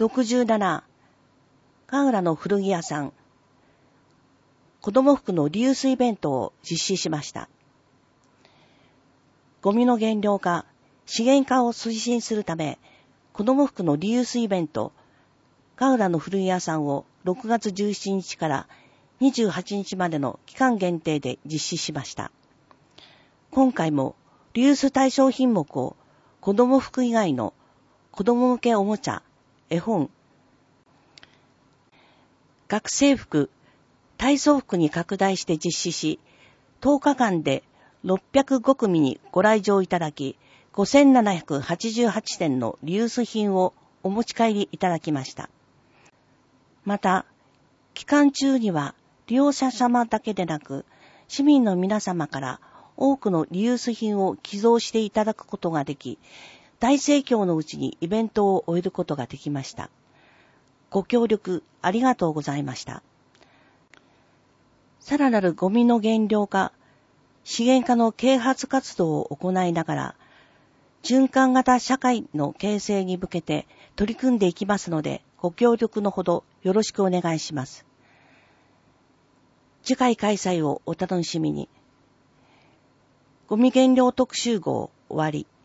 67、神楽の古着屋さん、子供服のリユースイベントを実施しました。ゴミの減量化、資源化を推進するため、子供服のリユースイベント、神楽の古着屋さんを6月17日から28日までの期間限定で実施しました。今回もリユース対象品目を子供服以外の子供向けおもちゃ、絵本、学生服、体操服に拡大して実施し、10日間で605組にご来場いただき、5788点のリユース品をお持ち帰りいただきました。また、期間中には利用者様だけでなく、市民の皆様から多くのリユース品を寄贈していただくことができ、大盛況のうちにイベントを終えることができました。ご協力ありがとうございました。さらなるゴミの減量化、資源化の啓発活動を行いながら、循環型社会の形成に向けて取り組んでいきますので、ご協力のほどよろしくお願いします。次回開催をお楽しみに。ゴミ減量特集号終わり。